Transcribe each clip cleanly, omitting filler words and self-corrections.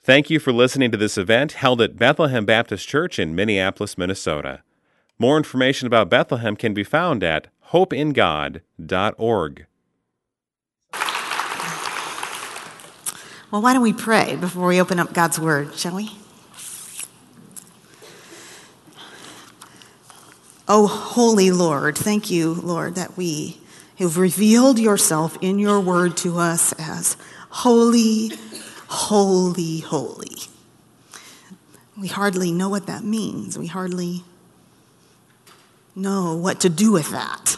Thank you for listening to this event held at Bethlehem Baptist Church in Minneapolis, Minnesota. More information about Bethlehem can be found at hopeingod.org. Well, why don't we pray before we open up God's Word, shall we? Oh, holy Lord, thank you, Lord, that we have revealed yourself in your Word to us as holy, holy, holy. We hardly know what that means. We hardly know what to do with that.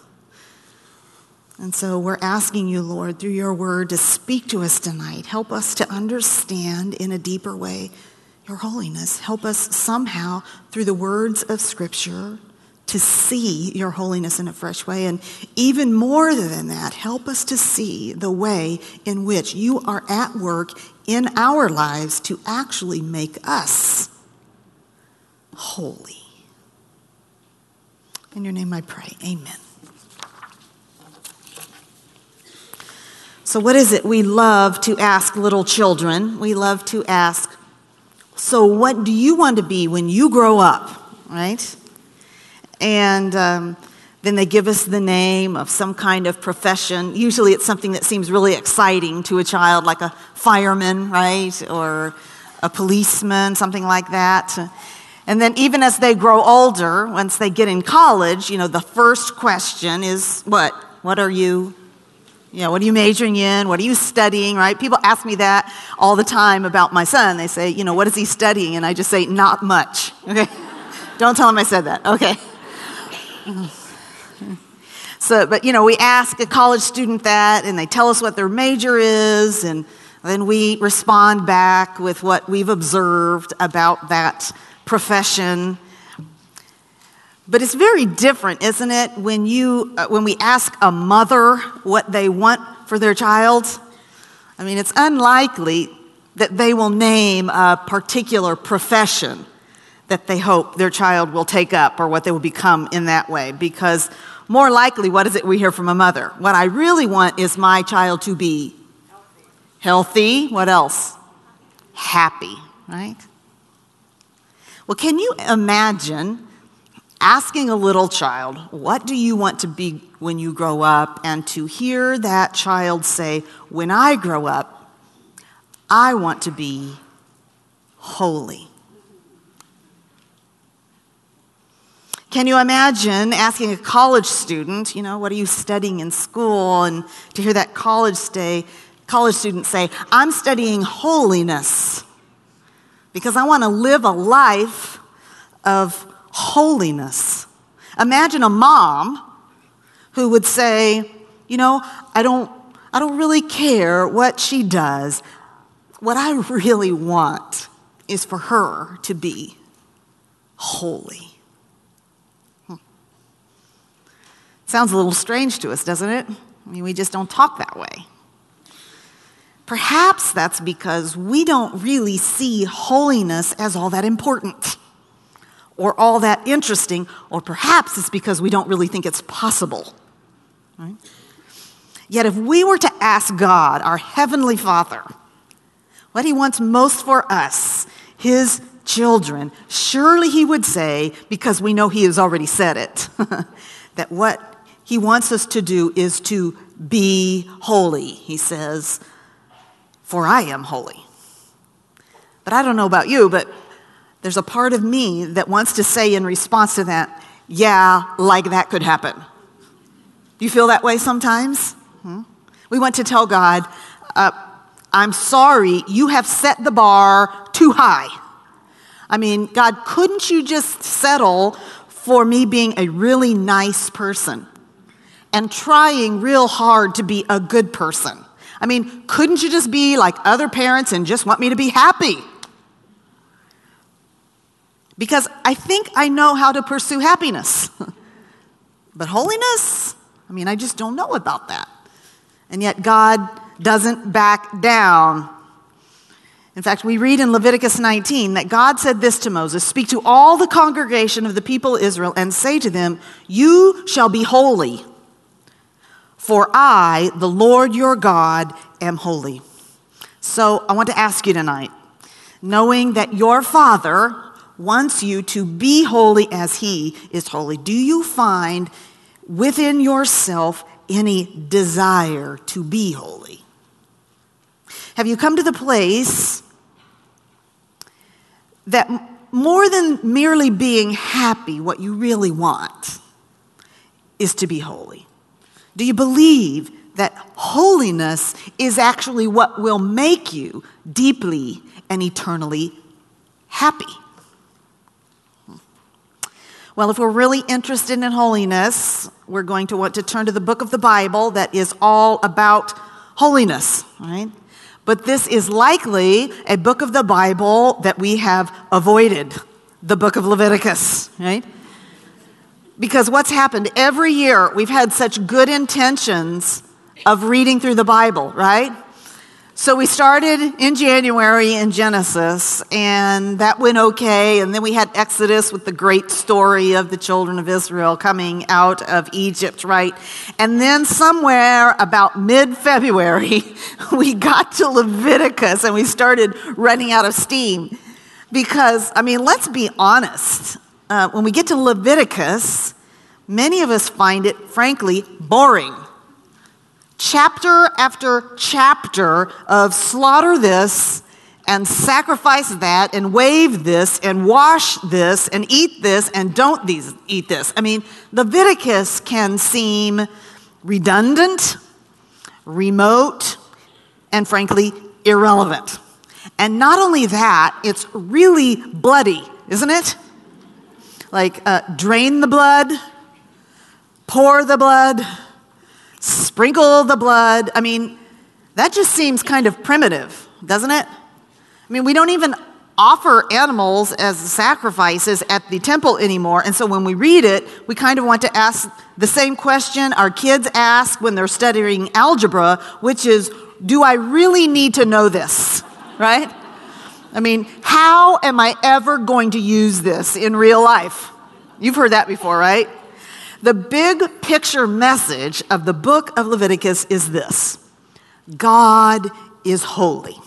And so we're asking you, Lord, through your word to speak to us tonight. Help us to understand in a deeper way your holiness. Help us somehow, through the words of Scripture, to see your holiness in a fresh way. And even more than that, help us to see the way in which you are at work in our lives to actually make us holy. In your name I pray, amen. So what is it we love to ask little children? We love to ask, so what do you want to be when you grow up, right? And then they give us the name of some kind of profession. Usually it's something that seems really exciting to a child, like a fireman, right? Or a policeman, something like that. And then even as they grow older, once they get in college, the first question is what? What are you majoring in? What are you studying, right? People ask me that all the time about my son. They say, what is he studying? And I just say, not much, okay? Don't tell him I said that, okay? So, but we ask a college student that, and they tell us what their major is, and then we respond back with what we've observed about that profession. But it's very different, isn't it, when we ask a mother what they want for their child? I mean, it's unlikely that they will name a particular profession that they hope their child will take up or what they will become in that way. Because more likely, what is it we hear from a mother? What I really want is my child to be healthy. What else? Happy, right? Well, can you imagine asking a little child, what do you want to be when you grow up? And to hear that child say, when I grow up, I want to be holy. Can you imagine asking a college student, what are you studying in school? And to hear that college student say, I'm studying holiness because I want to live a life of holiness. Imagine a mom who would say, I don't really care what she does. What I really want is for her to be holy. Sounds a little strange to us, doesn't it? I mean, we just don't talk that way. Perhaps that's because we don't really see holiness as all that important or all that interesting, or perhaps it's because we don't really think it's possible. Right? Yet if we were to ask God, our Heavenly Father, what He wants most for us, His children, surely He would say, because we know He has already said it, that what He wants us to do is to be holy. He says, for I am holy. But I don't know about you, but there's a part of me that wants to say in response to that, yeah, like that could happen. Do you feel that way sometimes? We want to tell God, I'm sorry, you have set the bar too high. I mean, God, couldn't you just settle for me being a really nice person and trying real hard to be a good person? I mean, couldn't you just be like other parents and just want me to be happy? Because I think I know how to pursue happiness. But holiness? I mean, I just don't know about that. And yet God doesn't back down. In fact, we read in Leviticus 19 that God said this to Moses, speak to all the congregation of the people of Israel and say to them, you shall be holy, for I, the Lord your God, am holy. So I want to ask you tonight, knowing that your Father wants you to be holy as he is holy? Do you find within yourself any desire to be holy? Have you come to the place that more than merely being happy, what you really want is to be holy? Do you believe that holiness is actually what will make you deeply and eternally happy? Well, if we're really interested in holiness, we're going to want to turn to the book of the Bible that is all about holiness, right? But this is likely a book of the Bible that we have avoided, the book of Leviticus, right? Because what's happened every year, we've had such good intentions of reading through the Bible, right? So we started in January in Genesis, and that went okay. And then we had Exodus with the great story of the children of Israel coming out of Egypt, right? And then somewhere about mid-February, we got to Leviticus, and we started running out of steam. Because, let's be honest. When we get to Leviticus, many of us find it, frankly, boring. Chapter after chapter of slaughter this and sacrifice that and wave this and wash this and eat this and don't eat this. Leviticus can seem redundant, remote, and frankly, irrelevant. And not only that, it's really bloody, isn't it? Like drain the blood, pour the blood, sprinkle the blood. That just seems kind of primitive, doesn't it? We don't even offer animals as sacrifices at the temple anymore. And so when we read it, we kind of want to ask the same question our kids ask when they're studying algebra, which is, do I really need to know this, right? How am I ever going to use this in real life? You've heard that before, right? The big picture message of the book of Leviticus is this: God is holy.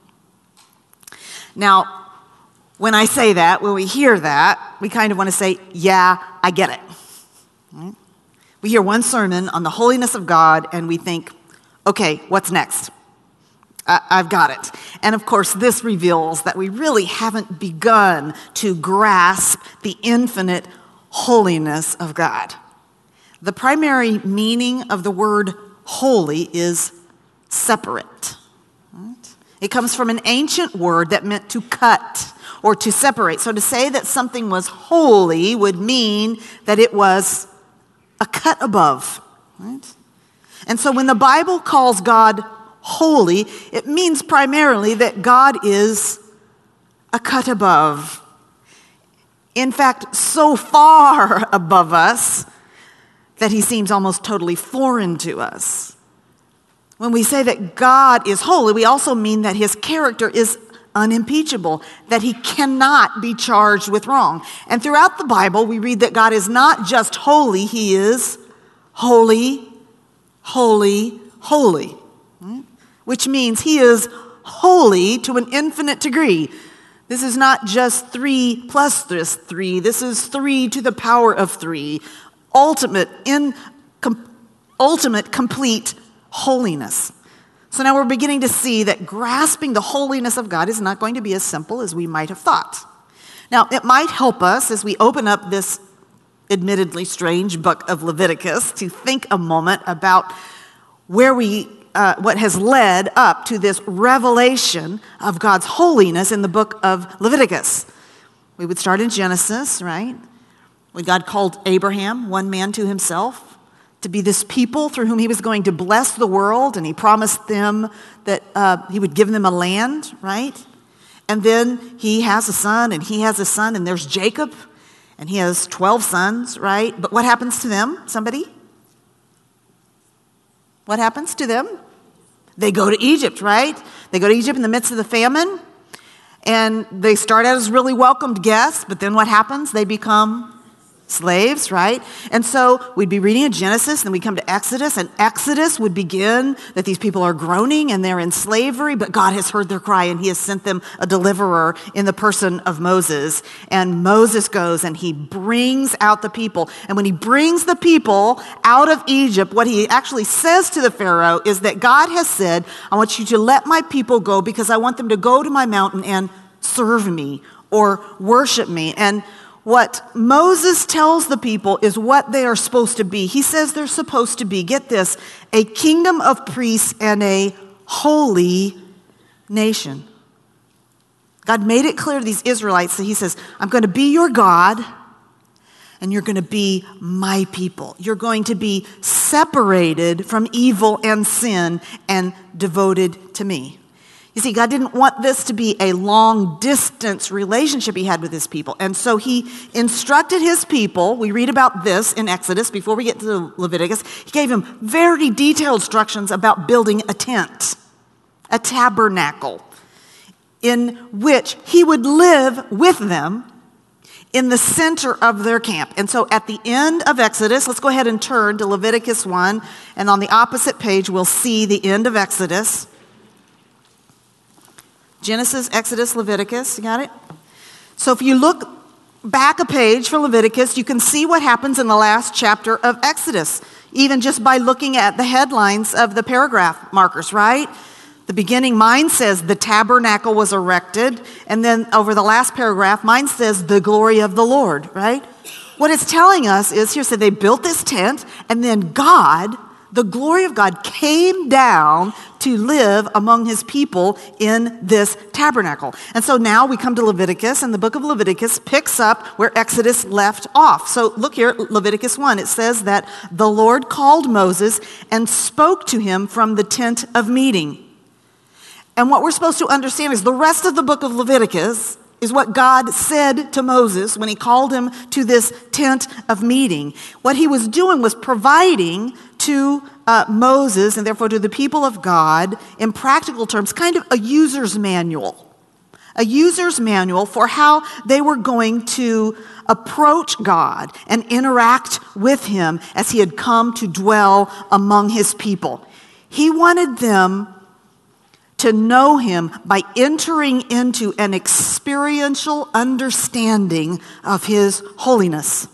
Now, when I say that, when we hear that, we kind of want to say, yeah, I get it. Right? We hear one sermon on the holiness of God, and we think, okay, what's next? I've got it. And of course, this reveals that we really haven't begun to grasp the infinite holiness of God. The primary meaning of the word holy is separate. Right? It comes from an ancient word that meant to cut or to separate. So to say that something was holy would mean that it was a cut above. Right? And so when the Bible calls God holy, it means primarily that God is a cut above. In fact, so far above us that he seems almost totally foreign to us. When we say that God is holy, we also mean that his character is unimpeachable, that he cannot be charged with wrong. And throughout the Bible, we read that God is not just holy, he is holy, holy, holy. Which means he is holy to an infinite degree. This is not just 3 plus this 3. This is 3 to the power of 3. Ultimate, complete holiness. So now we're beginning to see that grasping the holiness of God is not going to be as simple as we might have thought. Now, it might help us as we open up this admittedly strange book of Leviticus to think a moment about what has led up to this revelation of God's holiness in the book of Leviticus. We would start in Genesis, right? When God called Abraham, one man to himself, to be this people through whom he was going to bless the world, and he promised them that he would give them a land, right? And then he has a son, and he has a son, and there's Jacob, and he has 12 sons, right? But what happens to them? Somebody? What happens to them? They go to Egypt, right? They go to Egypt in the midst of the famine, and they start out as really welcomed guests, but then what happens? They become slaves, right? And so we'd be reading in Genesis, and then we come to Exodus, and Exodus would begin that these people are groaning and they're in slavery, but God has heard their cry and he has sent them a deliverer in the person of Moses. And Moses goes and he brings out the people. And when he brings the people out of Egypt, what he actually says to the Pharaoh is that God has said, I want you to let my people go because I want them to go to my mountain and serve me or worship me. And what Moses tells the people is what they are supposed to be. He says they're supposed to be, get this, a kingdom of priests and a holy nation. God made it clear to these Israelites that he says, I'm going to be your God and you're going to be my people. You're going to be separated from evil and sin and devoted to me. You see, God didn't want this to be a long-distance relationship he had with his people. And so he instructed his people. We read about this in Exodus before we get to Leviticus. He gave them very detailed instructions about building a tent, a tabernacle, in which he would live with them in the center of their camp. And so at the end of Exodus, let's go ahead and turn to Leviticus 1. And on the opposite page, we'll see the end of Exodus. Genesis, Exodus, Leviticus, you got it? So if you look back a page for Leviticus, you can see what happens in the last chapter of Exodus, even just by looking at the headlines of the paragraph markers, right? The beginning, mine says the tabernacle was erected, and then over the last paragraph, mine says the glory of the Lord, right? What it's telling us is, here, so they built this tent, and then God, the glory of God, came down to live among his people in this tabernacle. And so now we come to Leviticus, and the book of Leviticus picks up where Exodus left off. So look here, Leviticus 1. It says that the Lord called Moses and spoke to him from the tent of meeting. And what we're supposed to understand is the rest of the book of Leviticus is what God said to Moses when he called him to this tent of meeting. What he was doing was providing to Moses, and therefore to the people of God, in practical terms, kind of a user's manual. A user's manual for how they were going to approach God and interact with him as he had come to dwell among his people. He wanted them to know him by entering into an experiential understanding of his holiness.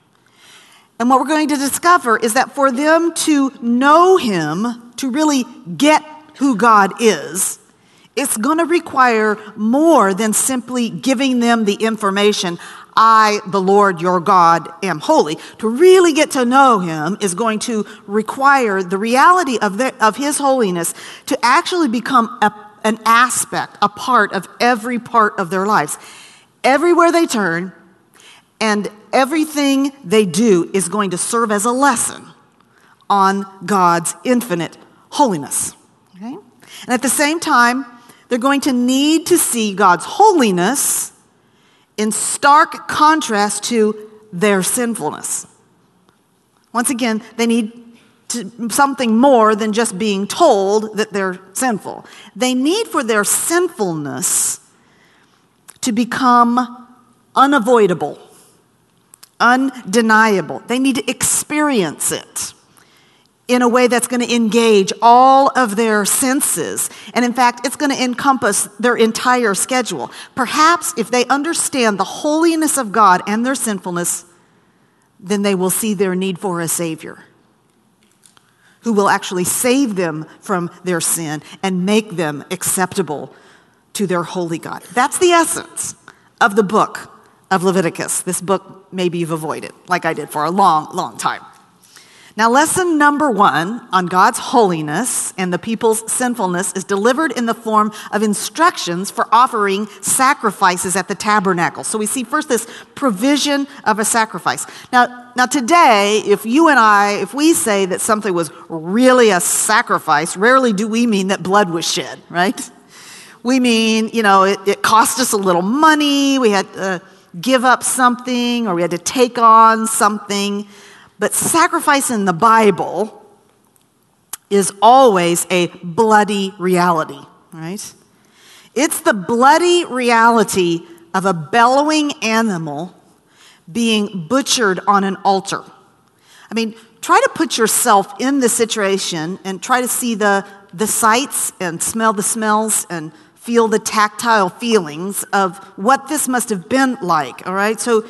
And what we're going to discover is that for them to know him, to really get who God is, it's going to require more than simply giving them the information, I, the Lord your God, am holy. To really get to know him is going to require the reality of his holiness to actually become an aspect, a part of every part of their lives. Everywhere they turn, and everything they do is going to serve as a lesson on God's infinite holiness. Okay? And at the same time, they're going to need to see God's holiness in stark contrast to their sinfulness. Once again, they need something more than just being told that they're sinful. They need for their sinfulness to become unavoidable, undeniable. They need to experience it in a way that's going to engage all of their senses. And in fact, it's going to encompass their entire schedule. Perhaps if they understand the holiness of God and their sinfulness, then they will see their need for a Savior who will actually save them from their sin and make them acceptable to their holy God. That's the essence of the book of Leviticus. This book maybe you've avoided, like I did for a long, long time. Now, lesson number 1 on God's holiness and the people's sinfulness is delivered in the form of instructions for offering sacrifices at the tabernacle. So we see first this provision of a sacrifice. Now today, if we say that something was really a sacrifice, rarely do we mean that blood was shed, right? We mean, it cost us a little money, we had to give up something, or we had to take on something. But sacrifice in the Bible is always a bloody reality, right? It's the bloody reality of a bellowing animal being butchered on an altar. I mean, try to put yourself in this situation and try to see the sights and smell the smells and feel the tactile feelings of what this must have been like, all right? So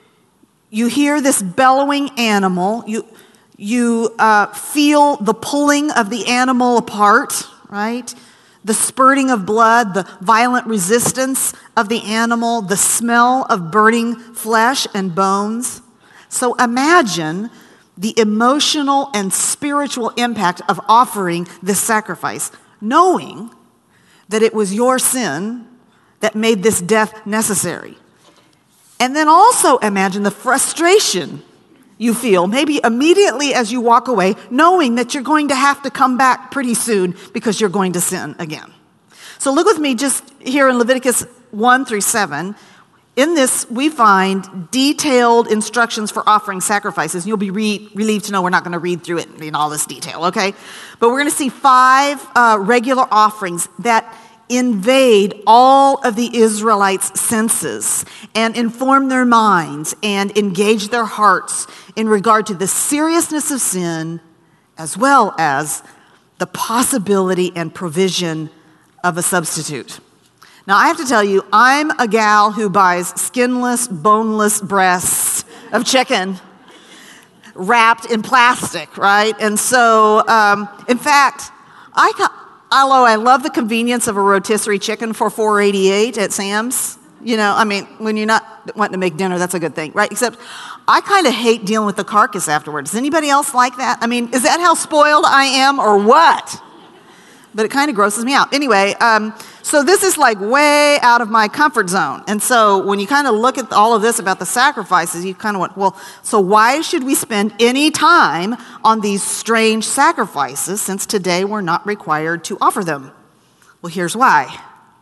you hear this bellowing animal. You feel the pulling of the animal apart, right? The spurting of blood, the violent resistance of the animal, the smell of burning flesh and bones. So imagine the emotional and spiritual impact of offering this sacrifice, knowing that it was your sin that made this death necessary. And then also imagine the frustration you feel, maybe immediately as you walk away, knowing that you're going to have to come back pretty soon because you're going to sin again. So look with me just here in Leviticus 1-7. In this, we find detailed instructions for offering sacrifices. You'll be relieved to know we're not going to read through it in all this detail, okay? But we're going to see 5 regular offerings that invade all of the Israelites' senses and inform their minds and engage their hearts in regard to the seriousness of sin, as well as the possibility and provision of a substitute. Now, I have to tell you, I'm a gal who buys skinless, boneless breasts of chicken wrapped in plastic, right? And so, in fact, although I love the convenience of a rotisserie chicken for $4.88 at Sam's, you know, I mean, when you're not wanting to make dinner, that's a good thing, right? Except I kind of hate dealing with the carcass afterwards. Does anybody else like that? I mean, is that how spoiled I am or what? But it kind of grosses me out. Anyway, so this is like way out of my comfort zone. And so when you kind of look at all of this about the sacrifices, you kind of went, well, so why should we spend any time on these strange sacrifices since today we're not required to offer them? Well, here's why.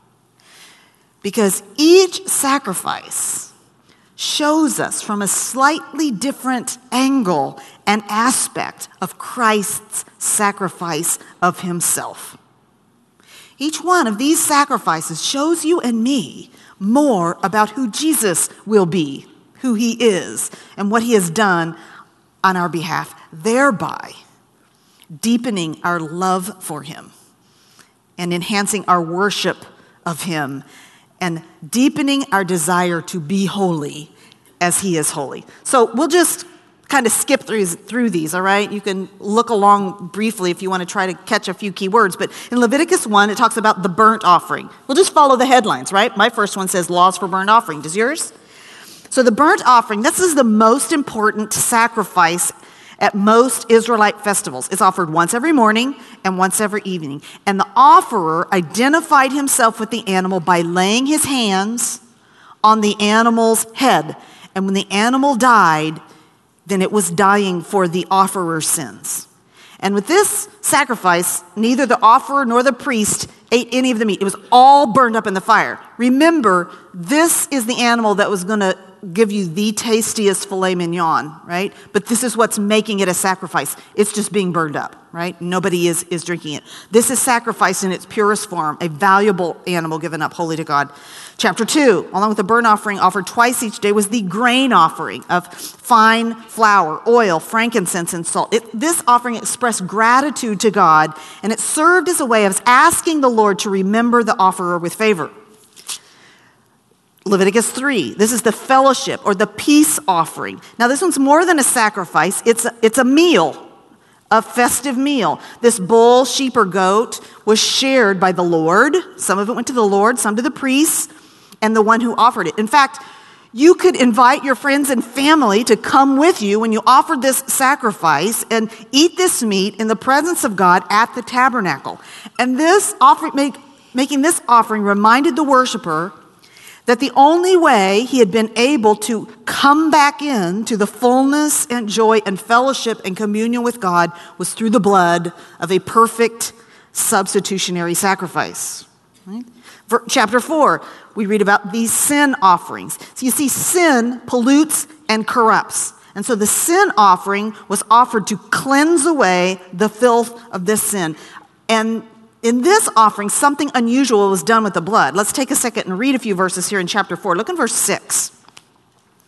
Because each sacrifice shows us from a slightly different angle and aspect of Christ's sacrifice of himself. Each one of these sacrifices shows you and me more about who Jesus will be, who he is, and what he has done on our behalf, thereby deepening our love for him and enhancing our worship of him and deepening our desire to be holy as he is holy. So we'll just kind of skip through these, all right? You can look along briefly if you want to try to catch a few key words. But in Leviticus 1, it talks about the burnt offering. We'll just follow the headlines, right? My first one says laws for burnt offering. Does yours? So the burnt offering, this is the most important sacrifice at most Israelite festivals. It's offered once every morning and once every evening. And the offerer identified himself with the animal by laying his hands on the animal's head. And when the animal died, then it was dying for the offerer's sins. And with this sacrifice, neither the offerer nor the priest ate any of the meat. It was all burned up in the fire. Remember, this is the animal that was going to give you the tastiest filet mignon, right? But this is what's making it a sacrifice. It's just being burned up, right? Nobody is drinking it. This is sacrifice in its purest form, a valuable animal given up wholly to God. Chapter 2, along with the burnt offering offered twice each day, was the grain offering of fine flour, oil, frankincense, and salt. This offering expressed gratitude to God, and it served as a way of asking the Lord to remember the offerer with favor. Leviticus 3, this is the fellowship or the peace offering. Now this one's more than a sacrifice, it's a meal, a festive meal. This bull, sheep, or goat was shared by the Lord. Some of it went to the Lord, some to the priests, and the one who offered it. In fact, you could invite your friends and family to come with you when you offered this sacrifice and eat this meat in the presence of God at the tabernacle. And this offering, making this offering reminded the worshiper that the only way he had been able to come back into the fullness and joy and fellowship and communion with God was through the blood of a perfect substitutionary sacrifice. Right? Chapter 4, we read about these sin offerings. So you see, sin pollutes and corrupts. And so the sin offering was offered to cleanse away the filth of this sin. And in this offering, something unusual was done with the blood. Let's take a second and read a few verses here in chapter 4. Look in verse 6.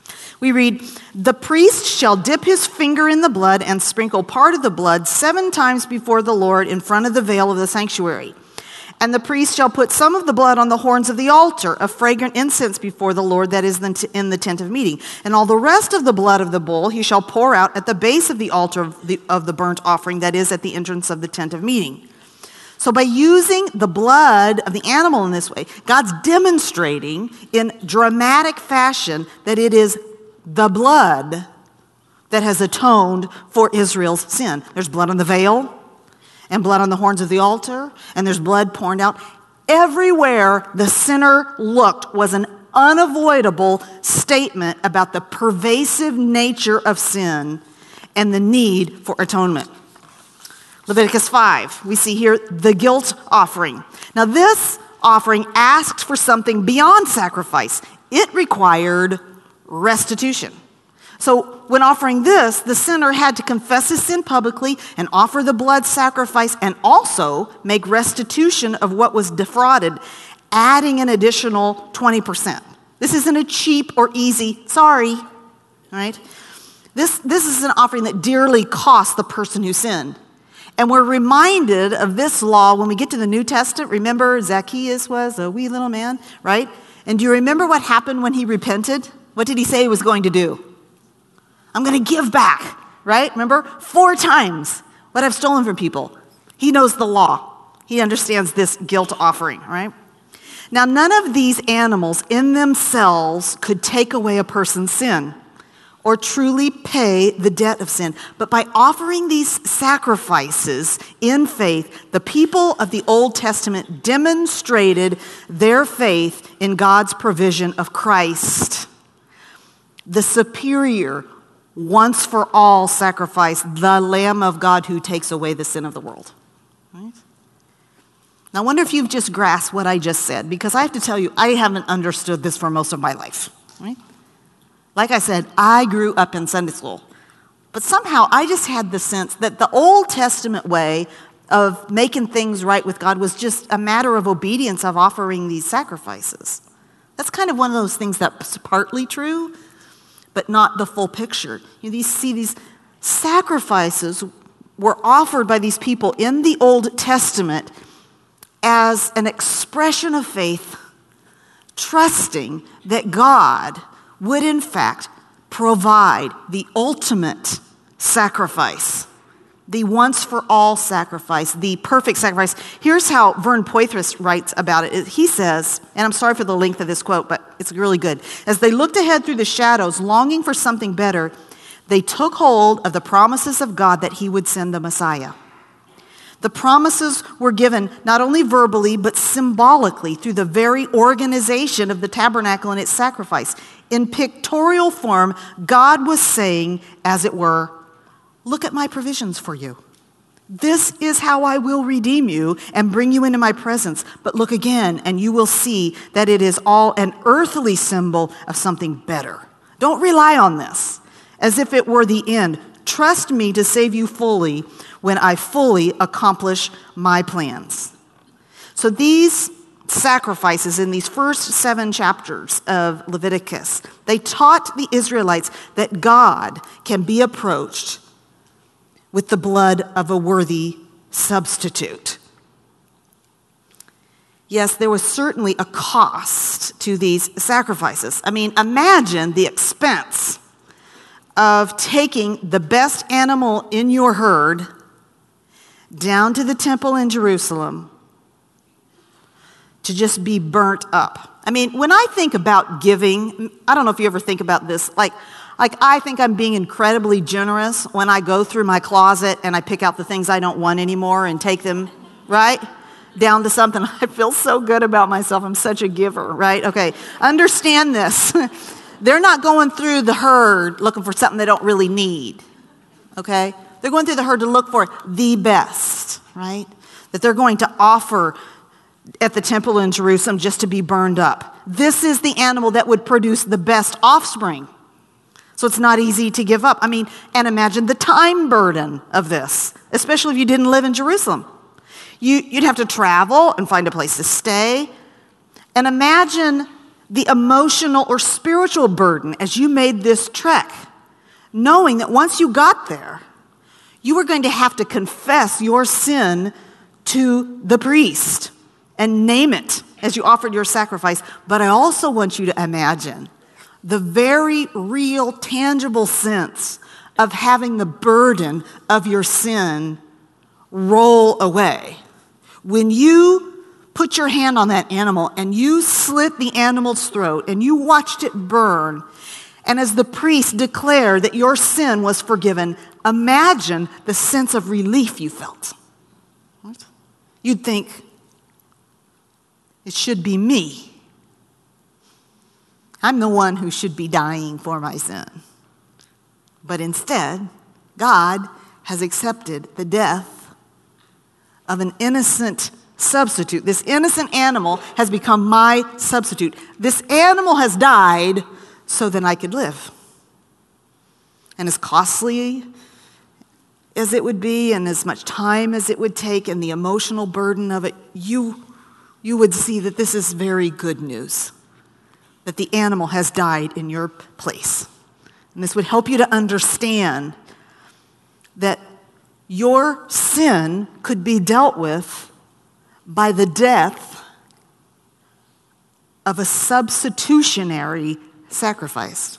We read, "The priest shall dip his finger in the blood and sprinkle part of the blood 7 times before the Lord in front of the veil of the sanctuary. And the priest shall put some of the blood on the horns of the altar of fragrant incense before the Lord that is in the tent of meeting. And all the rest of the blood of the bull he shall pour out at the base of the altar of the burnt offering that is at the entrance of the tent of meeting." So by using the blood of the animal in this way, God's demonstrating in dramatic fashion that it is the blood that has atoned for Israel's sin. There's blood on the veil and blood on the horns of the altar, and there's blood poured out. Everywhere the sinner looked was an unavoidable statement about the pervasive nature of sin and the need for atonement. Leviticus 5, we see here the guilt offering. Now this offering asked for something beyond sacrifice. It required restitution. So when offering this, the sinner had to confess his sin publicly and offer the blood sacrifice and also make restitution of what was defrauded, adding an additional 20%. This isn't a cheap or easy, sorry, right? This is an offering that dearly cost the person who sinned. And we're reminded of this law when we get to the New Testament. Remember, Zacchaeus was a wee little man, right? And do you remember what happened when he repented? What did he say he was going to do? I'm going to give back, right? Remember? 4 times what I've stolen from people. He knows the law. He understands this guilt offering, right? Now, none of these animals in themselves could take away a person's sin or truly pay the debt of sin. But by offering these sacrifices in faith, the people of the Old Testament demonstrated their faith in God's provision of Christ, the superior, once-for-all sacrifice, the Lamb of God who takes away the sin of the world. Right? Now, I wonder if you've just grasped what I just said, because I have to tell you, I haven't understood this for most of my life. Right? Like I said, I grew up in Sunday school. But somehow I just had the sense that the Old Testament way of making things right with God was just a matter of obedience of offering these sacrifices. That's kind of one of those things that's partly true, but not the full picture. You see, these sacrifices were offered by these people in the Old Testament as an expression of faith, trusting that God would in fact provide the ultimate sacrifice, the once-for-all sacrifice, the perfect sacrifice. Here's how Vern Poythress writes about it. He says, and I'm sorry for the length of this quote, but it's really good. As they looked ahead through the shadows, longing for something better, they took hold of the promises of God that he would send the Messiah. The promises were given not only verbally, but symbolically through the very organization of the tabernacle and its sacrifice. In pictorial form, God was saying, as it were, look at my provisions for you. This is how I will redeem you and bring you into my presence. But look again, and you will see that it is all an earthly symbol of something better. Don't rely on this as if it were the end. Trust me to save you fully when I fully accomplish my plans. So these sacrifices in these first 7 chapters of Leviticus, they taught the Israelites that God can be approached with the blood of a worthy substitute. Yes, there was certainly a cost to these sacrifices. I mean, imagine the expense of taking the best animal in your herd down to the temple in Jerusalem to just be burnt up. I mean, when I think about giving, I don't know if you ever think about this, like I think I'm being incredibly generous when I go through my closet and I pick out the things I don't want anymore and take them, right, down to something. I feel so good about myself. I'm such a giver, right? Okay, understand this. They're not going through the herd looking for something they don't really need, okay? They're going through the herd to look for the best, right? That they're going to offer at the temple in Jerusalem just to be burned up. This is the animal that would produce the best offspring. So it's not easy to give up. I mean, and imagine the time burden of this, especially if you didn't live in Jerusalem. You'd have to travel and find a place to stay. And imagine the emotional or spiritual burden as you made this trek, knowing that once you got there, you were going to have to confess your sin to the priest and name it as you offered your sacrifice. But I also want you to imagine the very real, tangible sense of having the burden of your sin roll away. When you put your hand on that animal and you slit the animal's throat and you watched it burn, and as the priest declared that your sin was forgiven, imagine the sense of relief you felt. What? You'd think, it should be me. I'm the one who should be dying for my sin. But instead, God has accepted the death of an innocent substitute. This innocent animal has become my substitute. This animal has died so that I could live. And as costly as it would be and as much time as it would take and the emotional burden of it, you would see that this is very good news, that the animal has died in your place. And this would help you to understand that your sin could be dealt with by the death of a substitutionary sacrifice.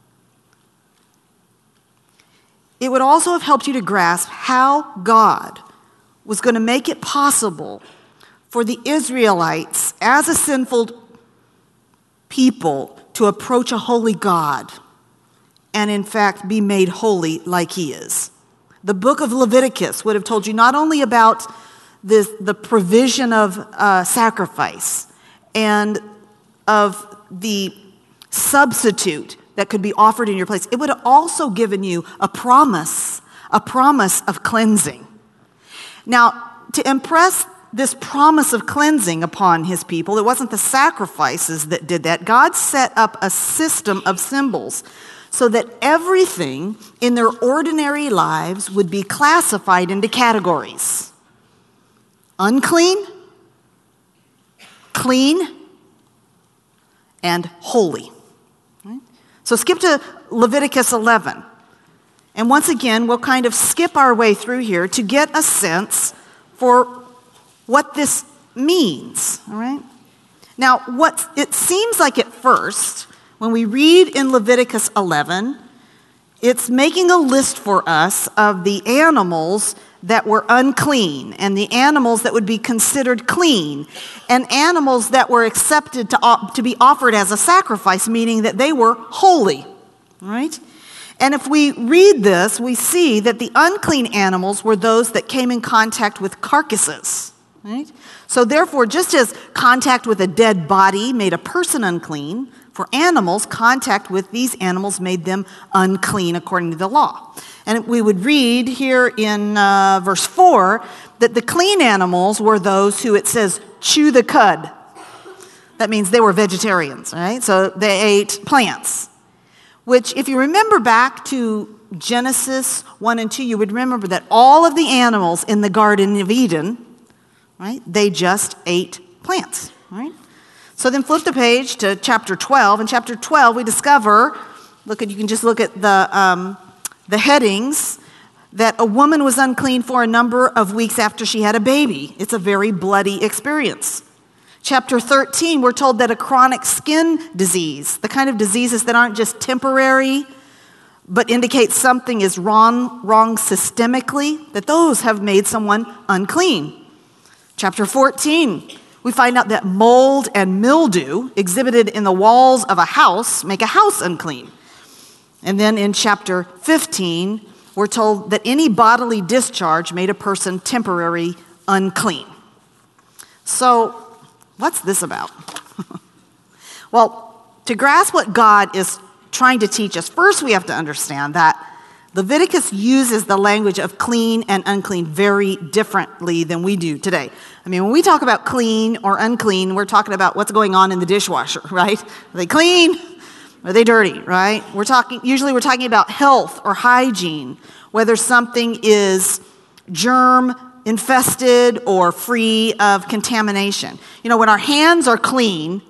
It would also have helped you to grasp how God was going to make it possible for the Israelites, as a sinful people, to approach a holy God and in fact be made holy like he is. The book of Leviticus would have told you not only about the provision of sacrifice and of the substitute that could be offered in your place, it would have also given you a promise of cleansing. Now, to impress this promise of cleansing upon his people, it wasn't the sacrifices that did that. God set up a system of symbols so that everything in their ordinary lives would be classified into categories: unclean, clean, and holy. Right? So skip to Leviticus 11. And once again, we'll kind of skip our way through here to get a sense for what this means. All right? Now, what it seems like at first, when we read in Leviticus 11, it's making a list for us of the animals that were unclean and the animals that would be considered clean and animals that were accepted to be offered as a sacrifice, meaning that they were holy, right? And if we read this, we see that the unclean animals were those that came in contact with carcasses, right? So therefore, just as contact with a dead body made a person unclean, for animals, contact with these animals made them unclean according to the law. And we would read here in verse 4 that the clean animals were those who, it says, chew the cud. That means they were vegetarians, right? So they ate plants, which if you remember back to Genesis 1 and 2, you would remember that all of the animals in the Garden of Eden, right, they just ate plants, right? So then flip the page to chapter 12. In chapter 12, we discover, you can just look at the headings, that a woman was unclean for a number of weeks after she had a baby. It's a very bloody experience. Chapter 13, we're told that a chronic skin disease, the kind of diseases that aren't just temporary, but indicate something is wrong systemically, that those have made someone unclean. Chapter 14, we find out that mold and mildew exhibited in the walls of a house make a house unclean. And then in chapter 15, we're told that any bodily discharge made a person temporarily unclean. So, what's this about? Well, to grasp what God is trying to teach us, first we have to understand that Leviticus uses the language of clean and unclean very differently than we do today. I mean, when we talk about clean or unclean, we're talking about what's going on in the dishwasher, right? Are they clean? Are they dirty, right? Usually we're talking about health or hygiene, whether something is germ infested or free of contamination. You know, when our hands are clean,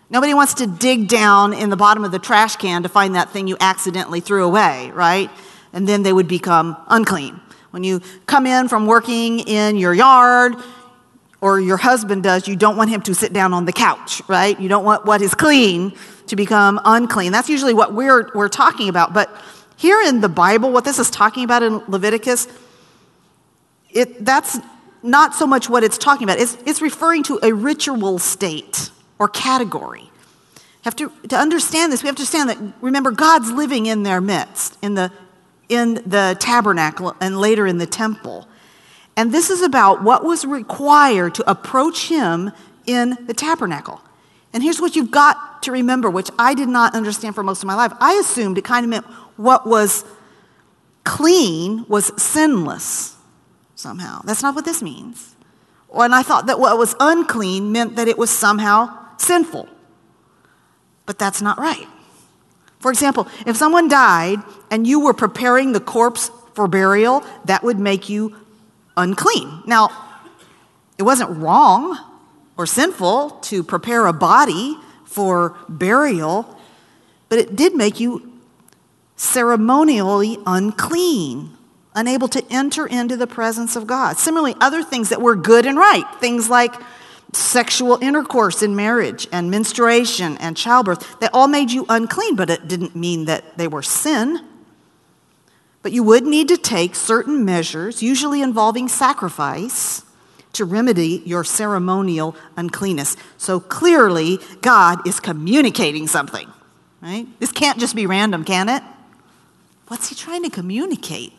Nobody wants to dig down in the bottom of the trash can to find that thing you accidentally threw away, right? And then they would become unclean. When you come in from working in your yard, or your husband does, you don't want him to sit down on the couch, right? You don't want what is clean to become unclean. That's usually what we're talking about. But here in the Bible, what this is talking about in Leviticus, that's not so much what it's talking about. It's referring to a ritual state or category. To understand this, we have to understand that, remember, God's living in their midst, in the tabernacle and later in the temple. And this is about what was required to approach him in the tabernacle. And here's what you've got to remember, which I did not understand for most of my life. I assumed it kind of meant what was clean was sinless somehow. That's not what this means. And I thought that what was unclean meant that it was somehow sinful. But that's not right. For example, if someone died and you were preparing the corpse for burial, that would make you unclean. Now, it wasn't wrong or sinful to prepare a body for burial, but it did make you ceremonially unclean, unable to enter into the presence of God. Similarly, other things that were good and right, things like sexual intercourse in marriage and menstruation and childbirth, they all made you unclean, but it didn't mean that they were sin. But you would need to take certain measures, usually involving sacrifice, to remedy your ceremonial uncleanness. So clearly, God is communicating something, right? This can't just be random, can it? What's he trying to communicate?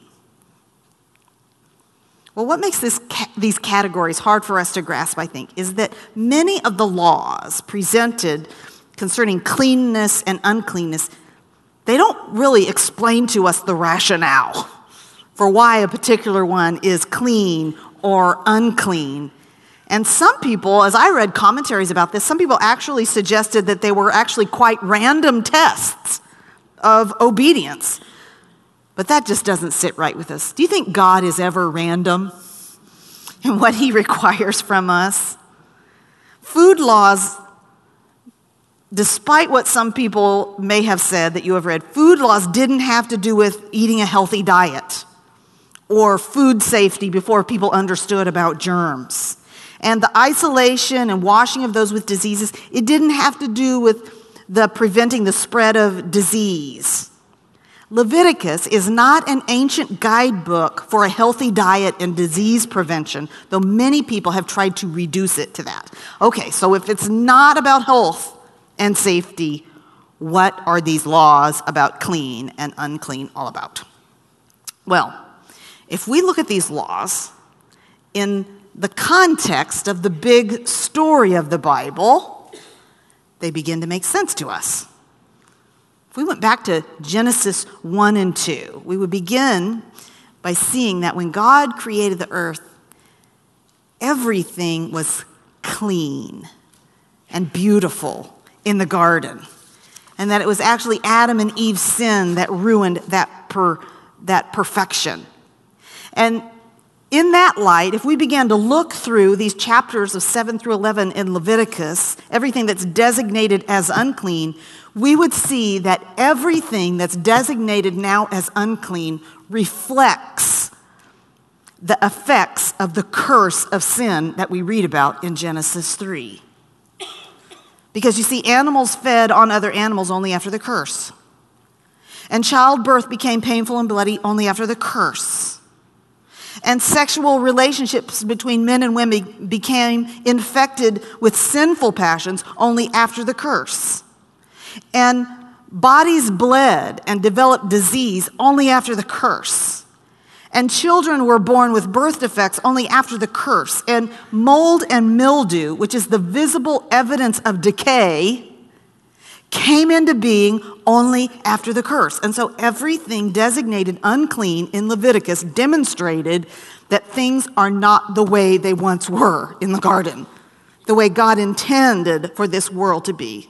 Well, what makes these categories hard for us to grasp, I think, is that many of the laws presented concerning cleanness and uncleanness, they don't really explain to us the rationale for why a particular one is clean or unclean. And some people, as I read commentaries about this, some people actually suggested that they were actually quite random tests of obedience. But that just doesn't sit right with us. Do you think God is ever random in what he requires from us? Food laws, despite what some people may have said that you have read, food laws didn't have to do with eating a healthy diet or food safety before people understood about germs. And the isolation and washing of those with diseases, it didn't have to do with the preventing the spread of disease. Leviticus is not an ancient guidebook for a healthy diet and disease prevention, though many people have tried to reduce it to that. Okay, so if it's not about health and safety, what are these laws about clean and unclean all about? Well, if we look at these laws in the context of the big story of the Bible, they begin to make sense to us. If we went back to Genesis 1 and 2, we would begin by seeing that when God created the earth, everything was clean and beautiful in the garden. And that it was actually Adam and Eve's sin that ruined that perfection. And in that light, if we began to look through these chapters of 7 through 11 in Leviticus, everything that's designated as unclean, we would see that everything that's designated now as unclean reflects the effects of the curse of sin that we read about in Genesis 3. Because you see, animals fed on other animals only after the curse. And childbirth became painful and bloody only after the curse. And sexual relationships between men and women became infected with sinful passions only after the curse. And bodies bled and developed disease only after the curse. And children were born with birth defects only after the curse. And mold and mildew, which is the visible evidence of decay, came into being only after the curse. And so everything designated unclean in Leviticus demonstrated that things are not the way they once were in the garden, the way God intended for this world to be.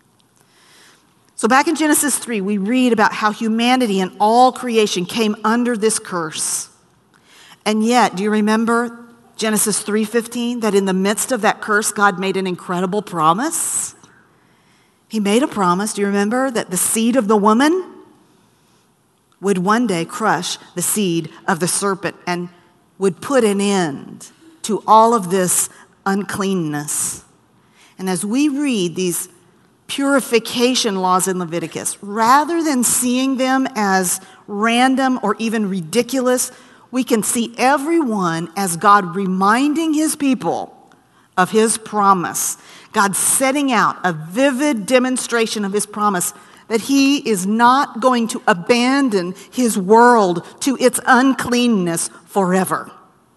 So back in Genesis 3, we read about how humanity and all creation came under this curse. And yet, do you remember Genesis 3:15, that in the midst of that curse, God made an incredible promise? He made a promise, do you remember, that the seed of the woman would one day crush the seed of the serpent and would put an end to all of this uncleanness. And as we read these purification laws in Leviticus, rather than seeing them as random or even ridiculous, we can see every one as God reminding his people of his promise. God setting out a vivid demonstration of his promise that he is not going to abandon his world to its uncleanness forever.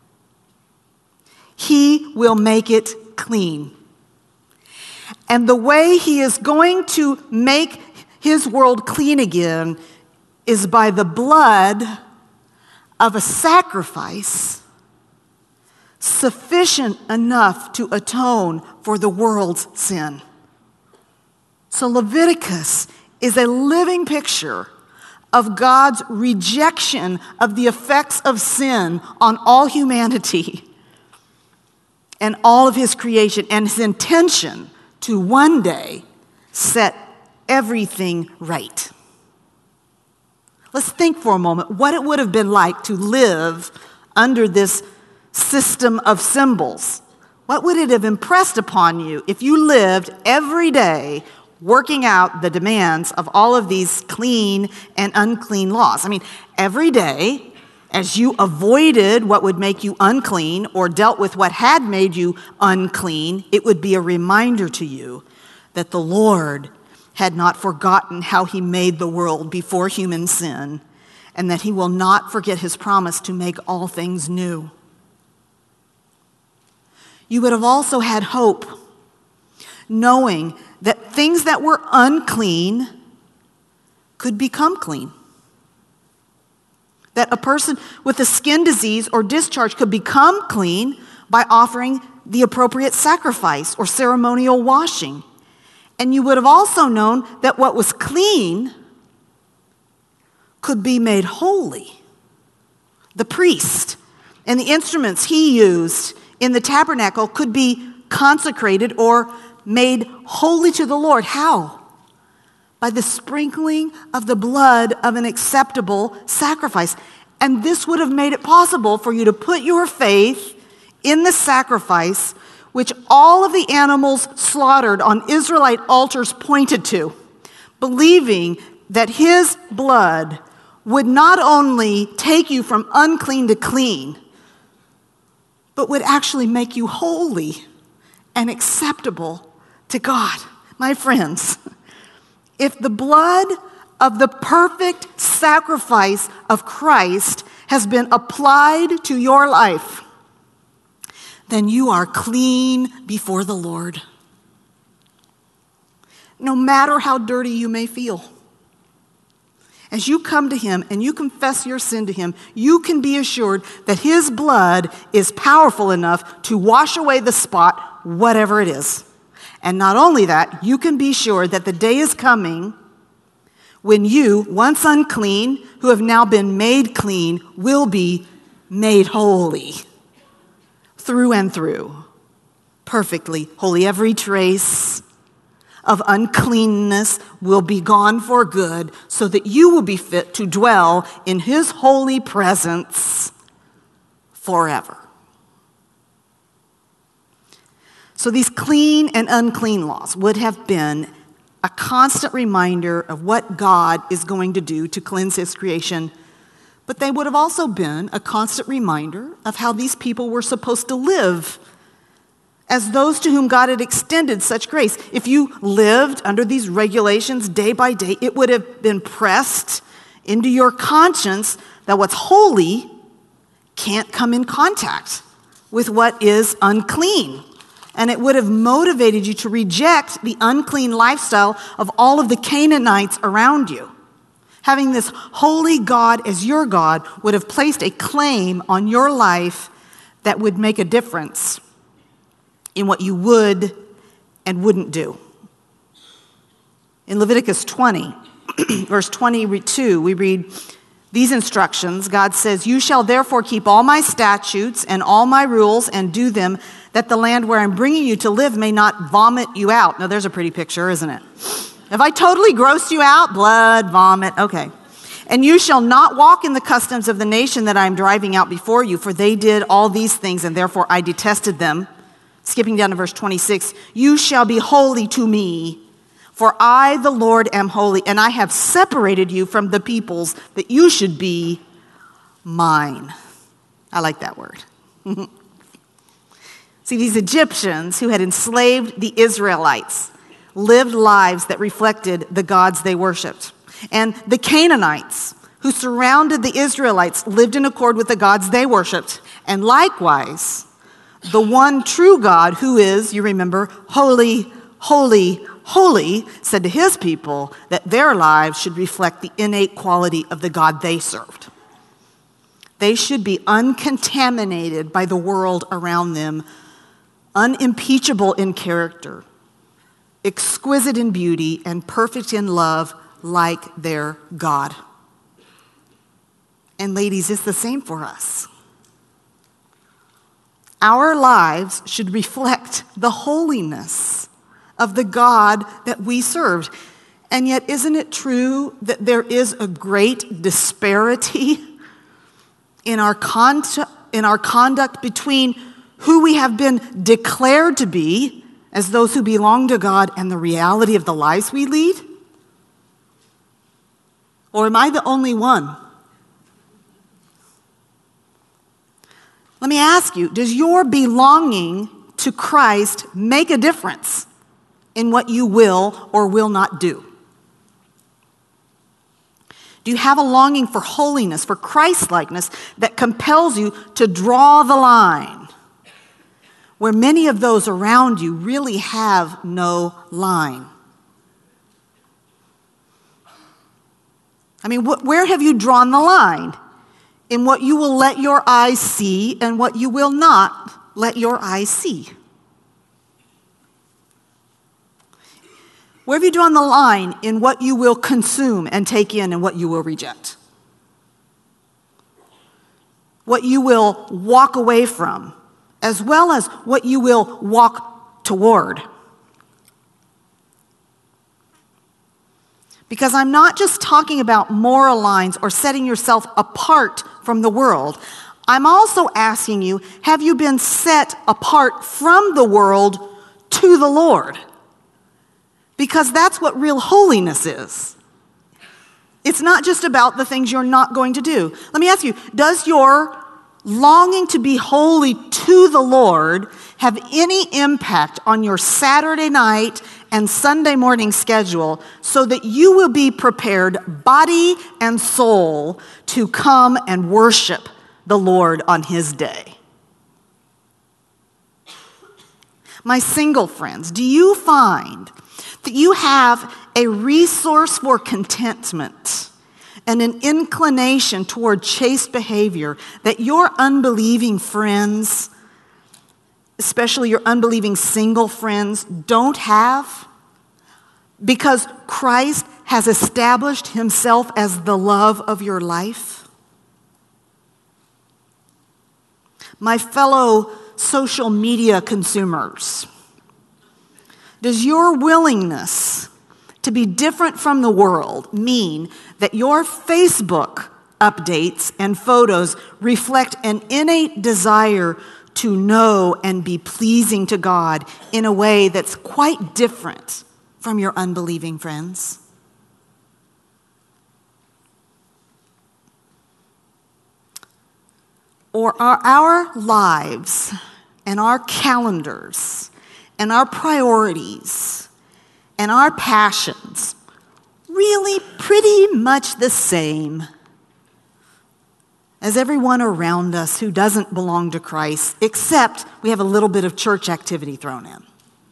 He will make it clean. And the way he is going to make his world clean again is by the blood of a sacrifice sufficient enough to atone for the world's sin. So Leviticus is a living picture of God's rejection of the effects of sin on all humanity and all of his creation, and his intention to one day set everything right. Let's think for a moment what it would have been like to live under this system of symbols. What would it have impressed upon you if you lived every day working out the demands of all of these clean and unclean laws? I mean, every day, as you avoided what would make you unclean or dealt with what had made you unclean, it would be a reminder to you that the Lord had not forgotten how he made the world before human sin, and that he will not forget his promise to make all things new. You would have also had hope, knowing that things that were unclean could become clean. That a person with a skin disease or discharge could become clean by offering the appropriate sacrifice or ceremonial washing. And you would have also known that what was clean could be made holy. The priest and the instruments he used in the tabernacle could be consecrated or made holy to the Lord. How? By the sprinkling of the blood of an acceptable sacrifice. And this would have made it possible for you to put your faith in the sacrifice which all of the animals slaughtered on Israelite altars pointed to, believing that his blood would not only take you from unclean to clean, but would actually make you holy and acceptable to God. My friends, if the blood of the perfect sacrifice of Christ has been applied to your life, then you are clean before the Lord. No matter how dirty you may feel, as you come to him and you confess your sin to him, you can be assured that his blood is powerful enough to wash away the spot, whatever it is. And not only that, you can be sure that the day is coming when you, once unclean, who have now been made clean, will be made holy through and through, perfectly holy. Every trace of uncleanness will be gone for good, so that you will be fit to dwell in his holy presence forever. So these clean and unclean laws would have been a constant reminder of what God is going to do to cleanse his creation, but they would have also been a constant reminder of how these people were supposed to live as those to whom God had extended such grace. If you lived under these regulations day by day, it would have been pressed into your conscience that what's holy can't come in contact with what is unclean. And it would have motivated you to reject the unclean lifestyle of all of the Canaanites around you. Having this holy God as your God would have placed a claim on your life that would make a difference in what you would and wouldn't do. In Leviticus 20, verse 22, we read, these instructions, God says, "You shall therefore keep all my statutes and all my rules and do them, that the land where I'm bringing you to live may not vomit you out." Now, there's a pretty picture, isn't it? Have I totally grossed you out? Blood, vomit, okay. "And you shall not walk in the customs of the nation that I am driving out before you, for they did all these things, and therefore I detested them." Skipping down to verse 26, "You shall be holy to me, for I, the Lord, am holy, and I have separated you from the peoples that you should be mine." I like that word. See, these Egyptians who had enslaved the Israelites lived lives that reflected the gods they worshiped. And the Canaanites who surrounded the Israelites lived in accord with the gods they worshiped. And likewise, the one true God who is, you remember, holy, holy, holy, said to his people that their lives should reflect the innate quality of the God they served. They should be uncontaminated by the world around them, unimpeachable in character, exquisite in beauty, and perfect in love like their God. And ladies, it's the same for us. Our lives should reflect the holiness of the God that we serve. And yet, isn't it true that there is a great disparity in our conduct between who we have been declared to be as those who belong to God and the reality of the lives we lead? Or am I the only one? Let me ask you, does your belonging to Christ make a difference in what you will or will not do? Do you have a longing for holiness, for Christ-likeness that compels you to draw the line where many of those around you really have no line? I mean, where have you drawn the line in what you will let your eyes see and what you will not let your eyes see? Where have you drawn the line in what you will consume and take in and what you will reject? What you will walk away from, as well as what you will walk toward. Because I'm not just talking about moral lines or setting yourself apart from the world. I'm also asking you, have you been set apart from the world to the Lord? Because that's what real holiness is. It's not just about the things you're not going to do. Let me ask you, does your longing to be holy to the Lord have any impact on your Saturday night and Sunday morning schedule so that you will be prepared, body and soul, to come and worship the Lord on His day? My single friends, do you find that you have a resource for contentment and an inclination toward chaste behavior that your unbelieving friends, especially your unbelieving single friends, don't have? Because Christ has established Himself as the love of your life? My fellow social media consumers, does your willingness to be different from the world mean that your Facebook updates and photos reflect an innate desire to know and be pleasing to God in a way that's quite different from your unbelieving friends? Or are our lives and our calendars and our priorities and our passions really pretty much the same as everyone around us who doesn't belong to Christ, except we have a little bit of church activity thrown in?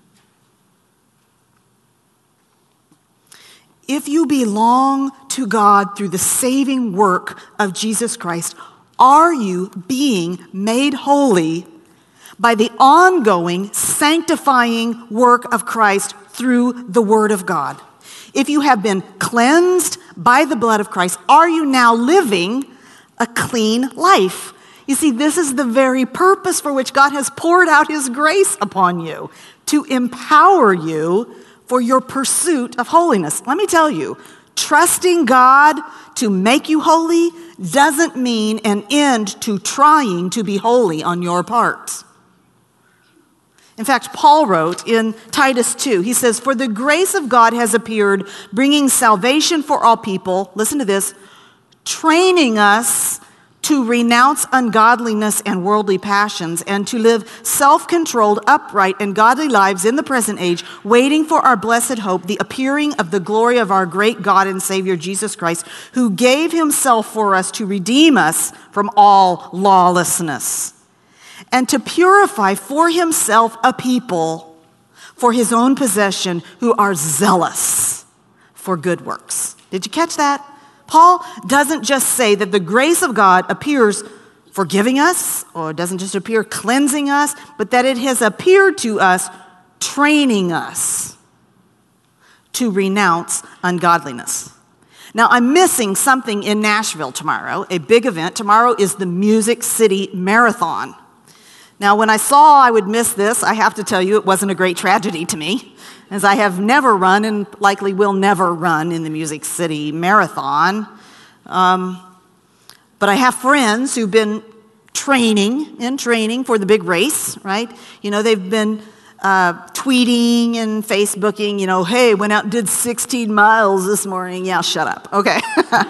If you belong to God through the saving work of Jesus Christ, are you being made holy by the ongoing sanctifying work of Christ through the Word of God? If you have been cleansed by the blood of Christ, are you now living a clean life? You see, this is the very purpose for which God has poured out his grace upon you, to empower you for your pursuit of holiness. Let me tell you, trusting God to make you holy doesn't mean an end to trying to be holy on your part. In fact, Paul wrote in Titus 2, he says, "For the grace of God has appeared, bringing salvation for all people," listen to this, "training us to renounce ungodliness and worldly passions, and to live self-controlled, upright, and godly lives in the present age, waiting for our blessed hope, the appearing of the glory of our great God and Savior Jesus Christ, who gave himself for us to redeem us from all lawlessness, and to purify for himself a people for his own possession who are zealous for good works." Did you catch that? Paul doesn't just say that the grace of God appears forgiving us, or doesn't just appear cleansing us, but that it has appeared to us training us to renounce ungodliness. Now, I'm missing something in Nashville tomorrow, a big event. Tomorrow is the Music City Marathon. Now, when I saw I would miss this, I have to tell you it wasn't a great tragedy to me, as I have never run and likely will never run in the Music City Marathon. But I have friends who've been training for the big race, right? You know, they've been tweeting and Facebooking, you know, "Hey, went out and did 16 miles this morning." Yeah, shut up. Okay.